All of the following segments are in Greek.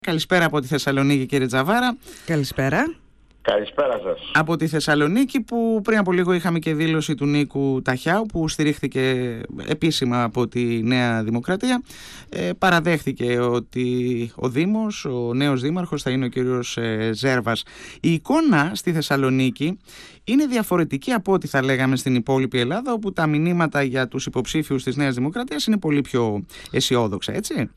Καλησπέρα από τη Θεσσαλονίκη, κύριε Τζαβάρα. Καλησπέρα. Καλησπέρα σας. Από τη Θεσσαλονίκη, που πριν από λίγο είχαμε και δήλωση του Νίκου Ταχιάου, που στηρίχθηκε επίσημα από τη Νέα Δημοκρατία. Παραδέχθηκε ότι ο Δήμος, ο νέος δήμαρχος, θα είναι ο κύριος Ζέρβας. Η εικόνα στη Θεσσαλονίκη είναι διαφορετική από ό,τι θα λέγαμε στην υπόλοιπη Ελλάδα, όπου τα μηνύματα για τους υποψήφιους της Νέας Δημοκρατίας είναι πολύ πιο αισιόδοξα, έτσι.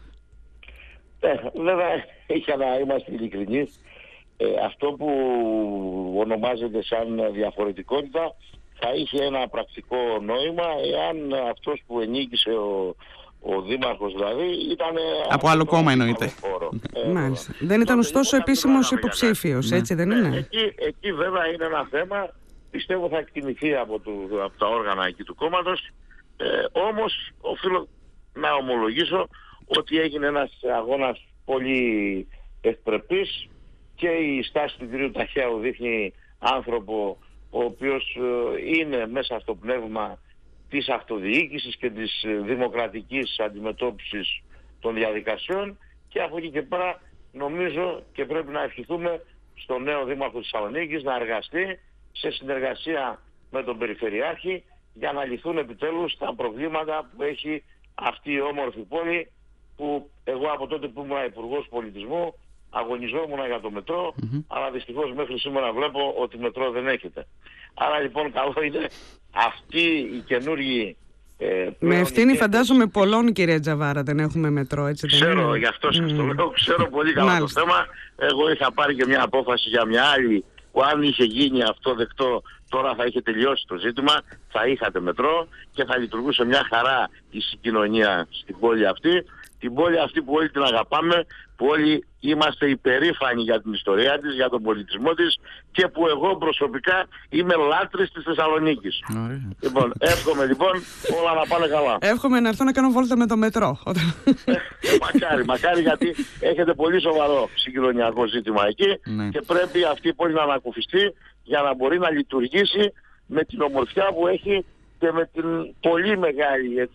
Βέβαια, για να είμαστε ειλικρινείς, αυτό που ονομάζεται σαν διαφορετικότητα θα είχε ένα πρακτικό νόημα εάν αυτός που ενίκησε ο δήμαρχος δηλαδή ήταν από άλλο κόμμα, εννοείται. Μάλιστα. Δεν ήταν ωστόσο επίσημος υποψήφιος, έτσι δεν είναι? Εκεί βέβαια είναι ένα θέμα, πιστεύω θα εκτιμηθεί από τα όργανα εκεί του κόμματος, όμως οφείλω να ομολογήσω ότι έγινε ένας αγώνας πολύ ευπρεπής και η στάση του κ. Ταχιάου δείχνει άνθρωπο ο οποίος είναι μέσα στο πνεύμα της αυτοδιοίκησης και της δημοκρατικής αντιμετώπισης των διαδικασιών, και από εκεί και πέρα νομίζω και πρέπει να ευχηθούμε στον νέο δήμαρχο της Θεσσαλονίκης να εργαστεί σε συνεργασία με τον Περιφερειάρχη για να λυθούν επιτέλους τα προβλήματα που έχει αυτή η όμορφη πόλη, που εγώ από τότε που ήμουν υπουργός πολιτισμού αγωνιζόμουν για το μετρό, αλλά δυστυχώς μέχρι σήμερα βλέπω ότι μετρό δεν έχετε. Άρα λοιπόν καλό είναι αυτοί οι καινούργιοι... με ευθύνη φαντάζομαι πολλών, κύριε Τζαβάρα, δεν έχουμε μετρό, έτσι δεν είναι? Ξέρω, γι' αυτό σας το λέω, ξέρω πολύ καλά το θέμα. Εγώ είχα πάρει και μια απόφαση για μια άλλη, που αν είχε γίνει αυτό δεκτό, τώρα θα είχε τελειώσει το ζήτημα, θα είχατε μετρό και θα λειτουργούσε μια χαρά η συγκοινωνία στην πόλη αυτή. Την πόλη αυτή που όλοι την αγαπάμε, που όλοι είμαστε υπερήφανοι για την ιστορία της, για τον πολιτισμό της, και που εγώ προσωπικά είμαι λάτρης της Θεσσαλονίκης. Λοιπόν, εύχομαι λοιπόν όλα να πάνε καλά. Εύχομαι να έρθω να κάνω βόλτα με το μετρό. Μακάρι, γιατί έχετε πολύ σοβαρό συγκοινωνιακό ζήτημα εκεί και πρέπει αυτή η πόλη να ανακουφιστεί για να μπορεί να λειτουργήσει με την ομορφιά που έχει και με την πολύ μεγάλη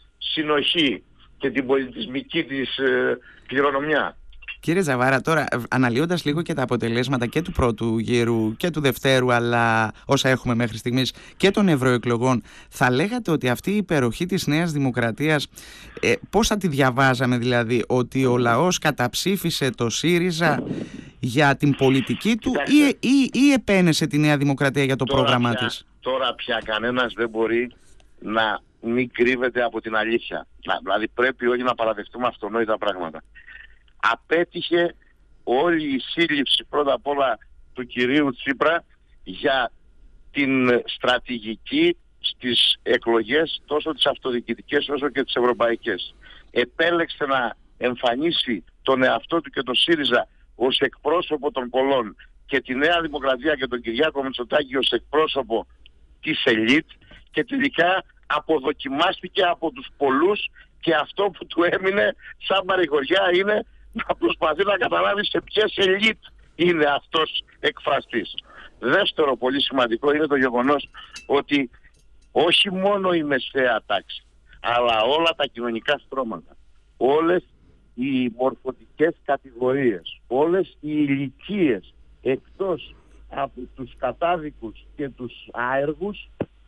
συνοχή και την πολιτισμική της κληρονομιά. Κύριε Τζαβάρα, τώρα αναλύοντας λίγο και τα αποτελέσματα και του πρώτου γύρου και του δευτέρου, αλλά όσα έχουμε μέχρι στιγμής, και των ευρωεκλογών, θα λέγατε ότι αυτή η υπεροχή της Νέας Δημοκρατίας, πώς θα τη διαβάζαμε, δηλαδή, ότι ο λαός καταψήφισε το ΣΥΡΙΖΑ για την πολιτική του ή επένεσε τη Νέα Δημοκρατία για το πρόγραμμά της? Τώρα πια κανένας δεν μπορεί να μην κρύβεται από την αλήθεια. Δηλαδή πρέπει όλοι να παραδεχτούμε αυτονόητα πράγματα. Απέτυχε όλη η σύλληψη πρώτα απ' όλα του κυρίου Τσίπρα για την στρατηγική στις εκλογές, τόσο τις αυτοδιοικητικές όσο και τις ευρωπαϊκές. Επέλεξε να εμφανίσει τον εαυτό του και τον ΣΥΡΙΖΑ ως εκπρόσωπο των πολλών και τη Νέα Δημοκρατία και τον Κυριάκο Μητσοτάκη ως εκπρόσωπο της ελίτ, και τελικά αποδοκιμάστηκε από τους πολλούς, και αυτό που του έμεινε σαν παρηγοριά είναι να προσπαθεί να καταλάβει σε ποιες ελίτ είναι αυτός εκφραστής. Δεύτερο πολύ σημαντικό είναι το γεγονός ότι όχι μόνο η μεσαία τάξη, αλλά όλα τα κοινωνικά στρώματα, όλες οι μορφωτικές κατηγορίες, όλες οι ηλικίες εκτός από τους κατάδικους και τους άεργους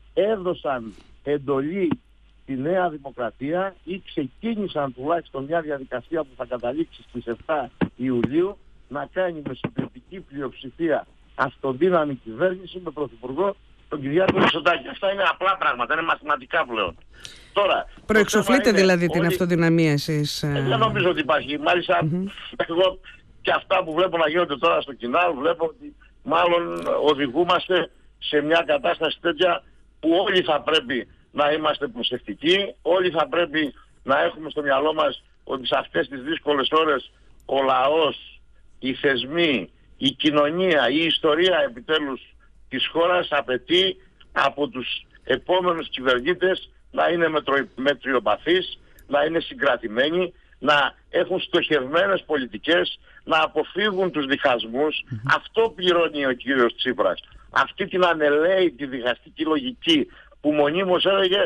έδωσαν εντολή στη Νέα Δημοκρατία ή ξεκίνησαν τουλάχιστον μια διαδικασία που θα καταλήξει στις 7 Ιουλίου να κάνει με συντριπτική πλειοψηφία αυτοδύναμη κυβέρνηση με πρωθυπουργό τον Κυριάκο Μητσοτάκη. Αυτά είναι απλά πράγματα, είναι μαθηματικά πλέον. Τώρα, προεξοφλείτε δηλαδή την αυτοδυναμία εσείς? Δεν νομίζω ότι υπάρχει. Μάλιστα, εγώ και αυτά που βλέπω να γίνονται τώρα στο κοινάλ, βλέπω ότι μάλλον οδηγούμαστε σε μια κατάσταση τέτοια που όλοι θα πρέπει να είμαστε προσεκτικοί, όλοι θα πρέπει να έχουμε στο μυαλό μας ότι σε αυτές τις δύσκολες ώρες ο λαός, οι θεσμοί, η κοινωνία, η ιστορία επιτέλους της χώρας απαιτεί από τους επόμενους κυβερνήτες να είναι μετριοπαθείς, να είναι συγκρατημένοι, να έχουν στοχευμένες πολιτικές, να αποφύγουν τους διχασμούς. Αυτό πληρώνει ο κύριος Τσίπρας. Αυτή την ανελαίητη διχαστική λογική που μονίμως έλεγε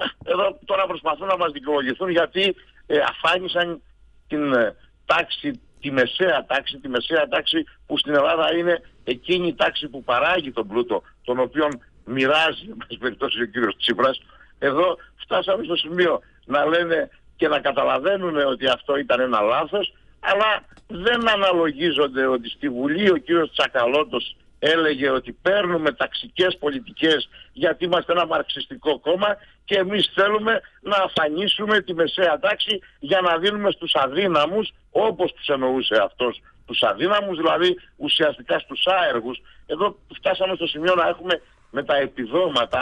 εδώ τώρα προσπαθούν να μας δικαιολογηθούν γιατί αφάνισαν την τάξη τη μεσαία τάξη που στην Ελλάδα είναι εκείνη η τάξη που παράγει τον πλούτο, τον οποίον μοιράζει, εν περιπτώσει, ο κύριος Τσίπρας. Εδώ φτάσαμε στο σημείο να λένε και να καταλαβαίνουν ότι αυτό ήταν ένα λάθος, αλλά δεν αναλογίζονται ότι στη Βουλή ο κύριος Τσακαλώτος έλεγε ότι παίρνουμε ταξικές πολιτικές γιατί είμαστε ένα μαρξιστικό κόμμα και εμείς θέλουμε να αφανίσουμε τη μεσαία τάξη για να δίνουμε στους αδύναμους, όπως τους εννοούσε αυτός, τους αδύναμους, δηλαδή ουσιαστικά στους άεργους. Εδώ φτάσαμε στο σημείο να έχουμε με τα επιδόματα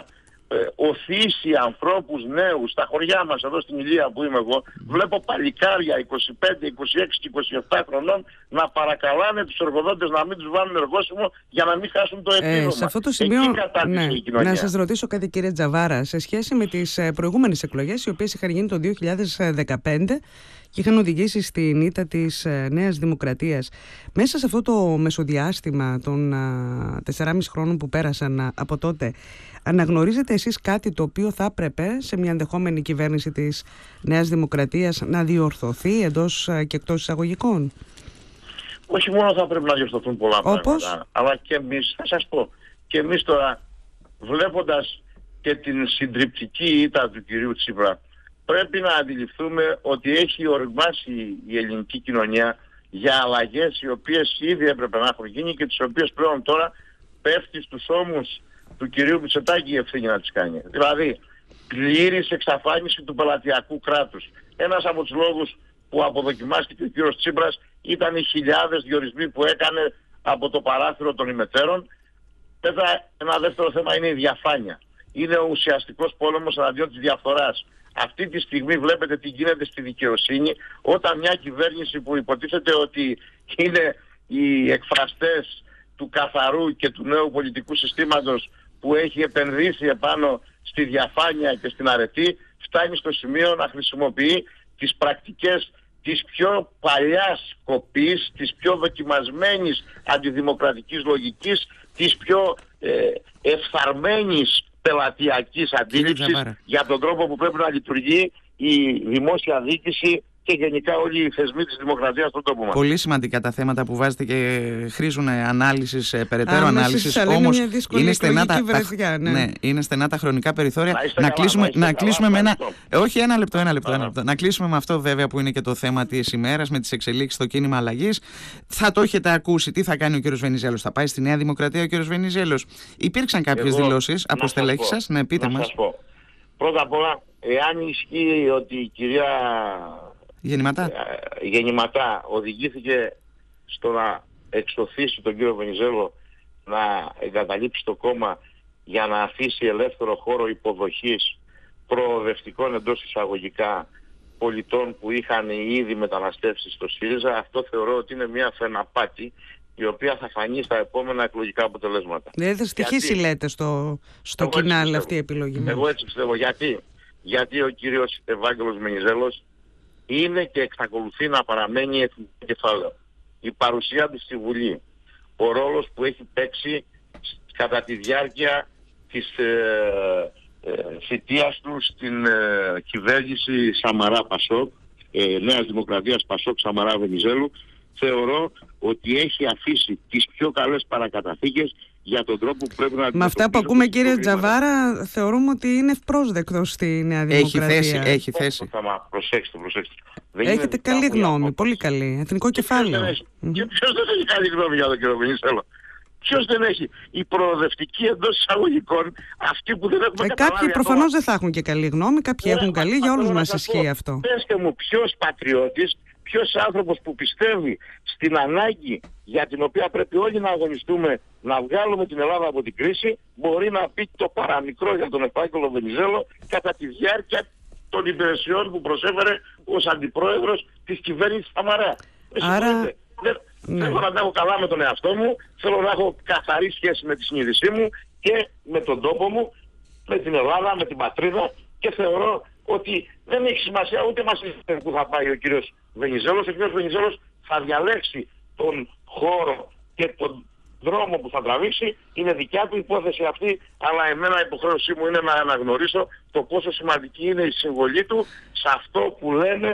οθήσει ανθρώπους νέους στα χωριά μας, εδώ στην Ηλία που είμαι εγώ. Βλέπω παλικάρια 25, 26 και 27 χρονών να παρακαλάνε τους εργοδότες να μην τους βάλουν εργόσιμο για να μην χάσουν το επίδομα. Σε αυτό το σημείο, να σας ρωτήσω κάτι, κύριε Τζαβάρα, σε σχέση με τις προηγούμενες εκλογές, οι οποίες είχαν γίνει το 2015 και είχαν οδηγήσει στην ήττα της Νέας Δημοκρατίας. Μέσα σε αυτό το μεσοδιάστημα των 4,5 χρόνων που πέρασαν από τότε, αναγνωρίζετε εσείς κάτι το οποίο θα έπρεπε σε μια ενδεχόμενη κυβέρνηση της Νέας Δημοκρατίας να διορθωθεί εντός και εκτός εισαγωγικών? Όχι μόνο θα πρέπει να διορθωθούν πολλά πράγματα, αλλά και εμείς, θα σας πω, και εμείς τώρα βλέποντας και την συντριπτική ήττα του κυρίου Τσίπρα, πρέπει να αντιληφθούμε ότι έχει οριμάσει η ελληνική κοινωνία για αλλαγές οι οποίες ήδη έπρεπε να έχουν γίνει και τις οποίες πλέον τώρα πέφτει στους ώμους του κυρίου Μητσοτάκη η ευθύνη να τις κάνει. Δηλαδή, πλήρης εξαφάνιση του πελατειακού κράτους. Ένας από τους λόγους που αποδοκιμάστηκε ο κύριος Τσίπρας ήταν οι χιλιάδες διορισμοί που έκανε από το παράθυρο των ημετέρων. Βέβαια, ένα δεύτερο θέμα είναι η διαφάνεια. Είναι ο ουσιαστικός πόλεμος εναντίον της διαφθοράς. Αυτή τη στιγμή βλέπετε τι γίνεται στη δικαιοσύνη, όταν μια κυβέρνηση που υποτίθεται ότι είναι οι εκφραστές του καθαρού και του νέου πολιτικού συστήματος που έχει επενδύσει επάνω στη διαφάνεια και στην αρετή, φτάνει στο σημείο να χρησιμοποιεί τις πρακτικές της πιο παλιάς κοπής, της πιο δοκιμασμένης αντιδημοκρατικής λογικής, της πιο εφθαρμένης πελατειακής αντίληψης για τον τρόπο που πρέπει να λειτουργεί η δημόσια διοίκηση και γενικά όλοι οι θεσμοί της δημοκρατίας στον τόπο μας. Πολύ σημαντικά τα θέματα που βάζετε και χρήζουν ανάλυσης, περαιτέρω ανάλυσης. Όμως είναι στενά τα χρονικά περιθώρια. Να κλείσουμε με ένα. Όχι, ένα λεπτό. Να κλείσουμε με αυτό βέβαια που είναι και το θέμα της ημέρας, με τις εξελίξεις στο κίνημα αλλαγής. Θα το έχετε ακούσει. Τι θα κάνει ο κύριος Βενιζέλος? Θα πάει στη Νέα Δημοκρατία ο κύριος Βενιζέλος? Υπήρξαν κάποιες δηλώσεις από στελέχη σας? Ναι, πείτε μας. Πρώτα απ' όλα, εάν ισχύει ότι η κυρία Γεννηματά οδηγήθηκε στο να εξωθήσει τον κύριο Βενιζέλο να εγκαταλείψει το κόμμα για να αφήσει ελεύθερο χώρο υποδοχής προοδευτικών εντός εισαγωγικά πολιτών που είχαν ήδη μεταναστεύσει στο ΣΥΡΙΖΑ, αυτό θεωρώ ότι είναι μια φαιναπάτη η οποία θα φανεί στα επόμενα εκλογικά αποτελέσματα. Δεν θα στοιχήσει, λέτε, στο κοινάλ αυτή η επιλογή. Εγώ έτσι πιστεύω. Γιατί ο κύριος Ευάγγελος Βενιζέλος είναι και εξακολουθεί να παραμένει εθνικό κεφάλαιο. Η παρουσία του στη Βουλή, ο ρόλος που έχει παίξει κατά τη διάρκεια της θητείας του στην κυβέρνηση Σαμαρά-Πασόκ, Νέας Δημοκρατίας Πασόκ-Σαμαρά Βενιζέλου, θεωρώ ότι έχει αφήσει τις πιο καλές παρακαταθήκες για τον τρόπο που πρέπει να... Με αυτά που ακούμε, κύριε Τζαβάρα, θεωρούμε ότι είναι ευπρόσδεκτος στη Νέα Δημοκρατία. Έχει θέση. Προσέξτε. Έχετε καλή γνώμη, πολύ καλή. Εθνικό κεφάλαιο. Και ποιος δεν έχει καλή γνώμη για τον κύριο Βενιζέλο? Ποιος δεν έχει? Οι προοδευτικοί εντός εισαγωγικών, αυτοί που δεν έχουμε καταλάβει. Κάποιοι προφανώς δεν θα έχουν και καλή γνώμη, κάποιοι έχουν καλή, για όλους μας ισχύει αυτό. Πέστε μου, ποιος πατριώτης, ποιος άνθρωπος που πιστεύει στην ανάγκη για την οποία πρέπει όλοι να αγωνιστούμε να βγάλουμε την Ελλάδα από την κρίση, μπορεί να πει το παραμικρό για τον Ευάγγελο Βενιζέλο κατά τη διάρκεια των υπηρεσιών που προσέφερε ως αντιπρόεδρος της κυβέρνησης Σαμαρά? Άρα... Θέλω να τα έχω καλά με τον εαυτό μου, θέλω να έχω καθαρή σχέση με τη συνείδησή μου και με τον τόπο μου, με την Ελλάδα, με την πατρίδα, και θεωρώ ότι δεν έχει σημασία ούτε μας που θα πάει ο κύριος Βενιζέλος. Ο κύριος Βενιζέλος θα διαλέξει τον χώρο και τον δρόμο που θα τραβήξει, είναι δικιά του υπόθεση αυτή, αλλά εμένα η υποχρέωσή μου είναι να αναγνωρίσω το πόσο σημαντική είναι η συμβολή του σε αυτό που λένε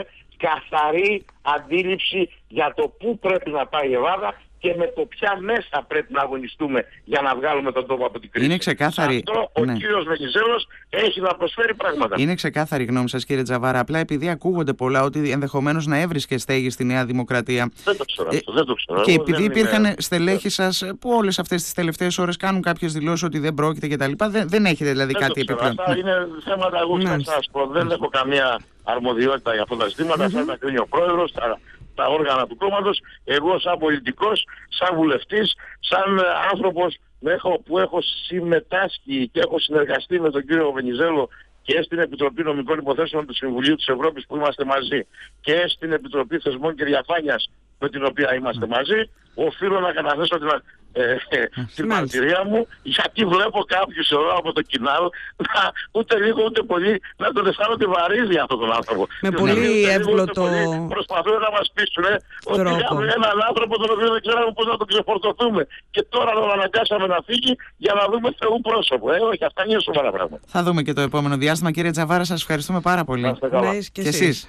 καθαρή αντίληψη για το πού πρέπει να πάει η Ελλάδα και με το ποια μέσα πρέπει να αγωνιστούμε για να βγάλουμε τον τόπο από την κρίση. Είναι ξεκάθαρη. Αυτό ο κύριος Βενιζέλος έχει να προσφέρει πράγματα. Είναι ξεκάθαρη η γνώμη σας, κύριε Τζαβάρα. Απλά επειδή ακούγονται πολλά ότι ενδεχομένως να έβρισκε στέγη στη Νέα Δημοκρατία. Δεν το ξέρω αυτό, δεν το ξέρω. Και επειδή υπήρχαν στελέχοι σας που όλες αυτές τις τελευταίες ώρες κάνουν κάποιες δηλώσεις ότι δεν πρόκειται κτλ. Δεν έχετε δηλαδή κάτι επιπλέον. Αυτά είναι θέματα, εγώ θα σας πω. Δεν έχω καμία αρμοδιότητα για αυτά τα ζητήματα. Θα τα κρίνει ο πρόεδρος, τα όργανα του κόμματος. Εγώ σαν πολιτικός, σαν βουλευτής, σαν άνθρωπος που έχω συμμετάσχει και έχω συνεργαστεί με τον κύριο Βενιζέλο και στην Επιτροπή Νομικών Υποθέσεων του Συμβουλίου της Ευρώπης που είμαστε μαζί και στην Επιτροπή Θεσμών και Διαφάνειας με την οποία είμαστε μαζί, οφείλω να καταθέσω την μαρτυρία μου, γιατί βλέπω κάποιους εδώ από το κοινάλ ούτε λίγο ούτε πολύ να τον αισθάνονται βαρύδι αυτόν τον άνθρωπο. Με πολύ εύγλωτο προσπαθούν να μας πείσουν ότι έχουμε έναν άνθρωπο τον οποίο δεν ξέραμε πώς να τον ξεφορτωθούμε και τώρα τον αναγκάσαμε να φύγει για να δούμε Θεού πρόσωπο. Όχι, αυτά είναι σοβαρά πράγματα. Θα δούμε και το επόμενο διάστημα. Κύριε Τζαβάρα, σας ευχαριστούμε πάρα πολύ. Και εσείς.